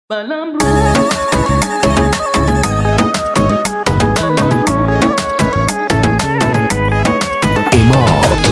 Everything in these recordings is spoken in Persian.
بلم رو اماد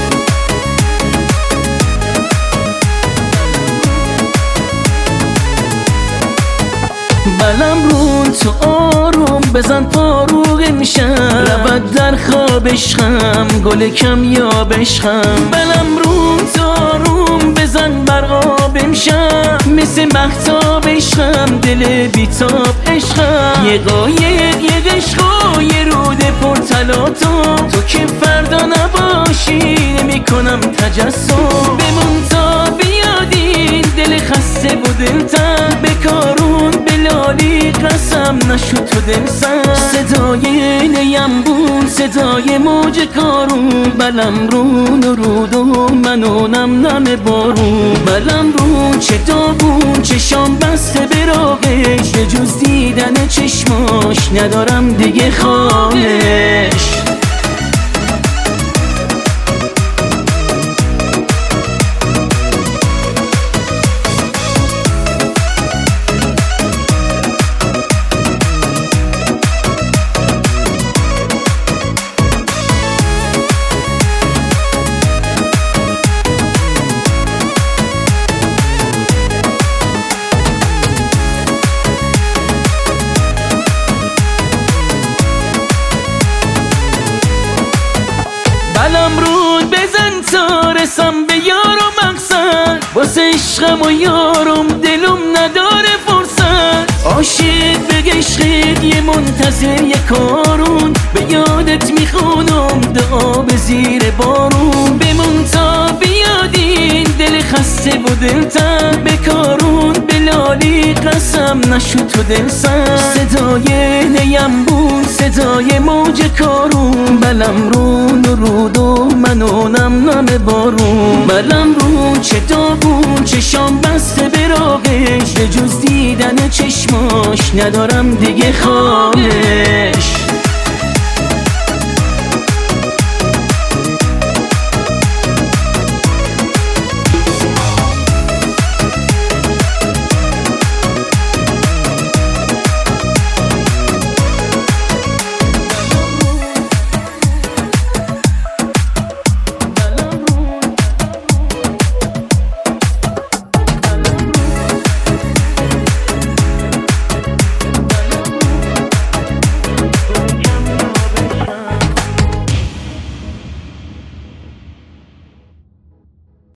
بلم رون تو آروم بزن فاروق میشم رود در خواب عشقم گل کم یا بشخم بلم رون تو آروم بزن بر آب امشب مثل مهتاب عشقم دل بیتاب عشقم یه قایق یه عشق و یه رود پرطلا تو که فردا نباشی نمی‌کنم تجسم بمون تا بیادین دل خسته و دلتنگ بکارون بلالی قسم نشد تو دل سنگ صدای نیمبون صدای موج کارون بلم رون و رود و منو نم نم بارون بلم رون چه داغون چشام بسته براغش به جز دیدن چشماش ندارم دیگه خواهش بلم رود بزن تا رسم به یار و مقصد واسه عشقم و یارم دلم نداره فرصت عاشق به عشقت یه منتظر یه کارون به یادت میخونم دعا به زیر بارون بمون تا بیادین دل خسته و دلتنگ بکارون بلالی قسم نشد تو دل سنگ صدای نیمبون صدای موج کارون بلم رون و رود و منو نم نم بارون بلم رون چه داغون چشام بسته براغش به جز دیدن چشماش ندارم دیگه خواهش